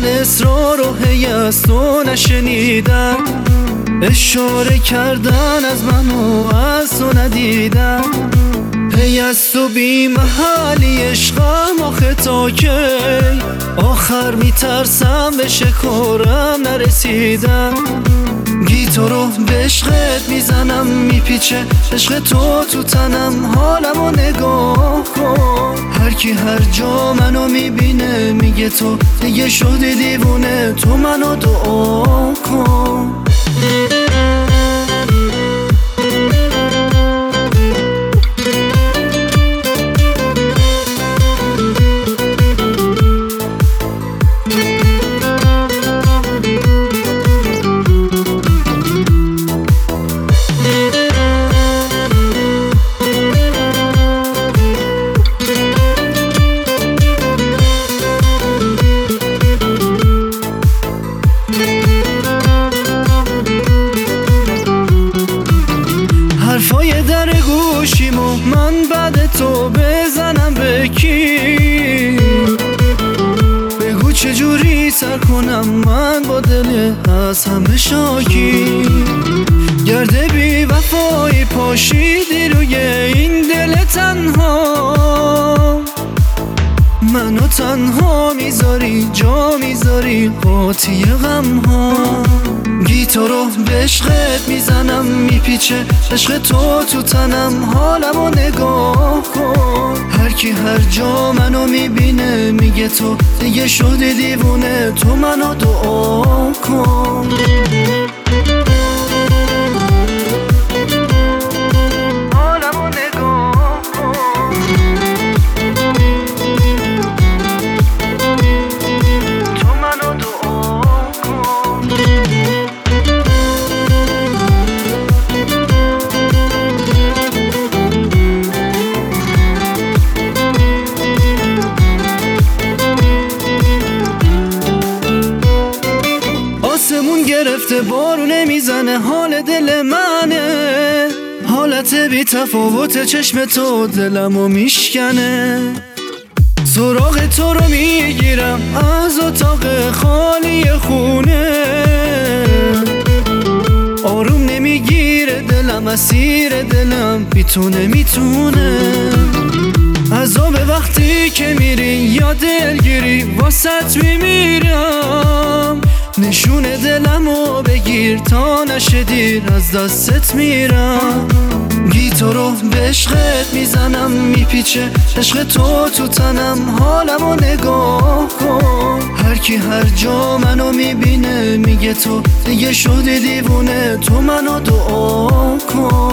من اصرار و هی از تو نشنیدم، اشاره کردن از من و از تو ندیدم. هی از تو بی محلی عشقم آخه تا کی؟ آخر میترسم به شکارم نرسیدم. گیتارو به عشقت میزنم میپیچه عشق تو تنم، حالمو نگاه کن. هر کی هر جا منو میبینه میگه تو دیگه شدی دیوونه، تو منو دعا کن. حرفای در گوشیمو من بعد تو بزنم به کی؟ بگو چجوری سر کنم من با دل از همه شاکی؟ گرده بی وفایی پاشیدی روی این دل تنها، منو تنها میذاری جا میذاری قاطی غم ها. گیتارو به عشقت میزنم میپیچه عشق تو تنم، حالمو نگاه کن. هر کی هر جا منو میبینه میگه تو دیگه شدی دیوونه، تو منو دعا کن. آسمون گرفته بارونه میزنه، حال دل منه حالت بی تفاوت چشم تو دلمو میشکنه. سراغ تو رو میگیرم از اتاق خالی خونه، آروم نمیگیره دلم اسیر دلم میتونه. عذاب وقتی که میری یا دلگیری واسط میمیرم، نشون دلمو بگیر تا نشه دیر از دستت میرم. گیتارو به عشقت میزنم میپیچه عشق تو تنم، حالمو نگاه کن. هر کی هر جا منو میبینه میگه تو دیگه شدی دیوونه، تو منو دعا کن.